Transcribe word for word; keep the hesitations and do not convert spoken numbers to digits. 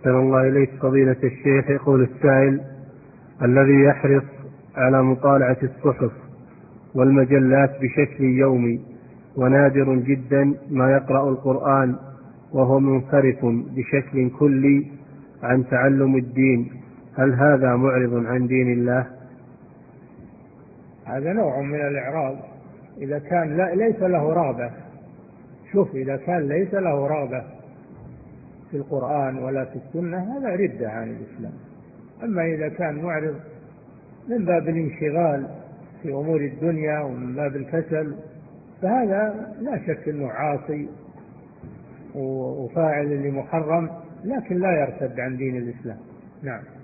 أحسن الله إليك فضيلة الشيخ. يقول السائل: الذي يحرص على مطالعة الصحف والمجلات بشكل يومي، ونادر جدا ما يقرأ القرآن، وهو منصرف بشكل كلي عن تعلم الدين، هل هذا معرض عن دين الله؟ هذا نوع من الإعراض إذا كان لا ليس له رغبة. شوف، إذا كان ليس له رغبة في القرآن ولا في السنة هذا ردة عن الإسلام. أما إذا كان معرض من باب الانشغال في أمور الدنيا ومن باب الكسل فهذا لا شك أنه عاصي وفاعل لمحرم، لكن لا يرتد عن دين الإسلام. نعم.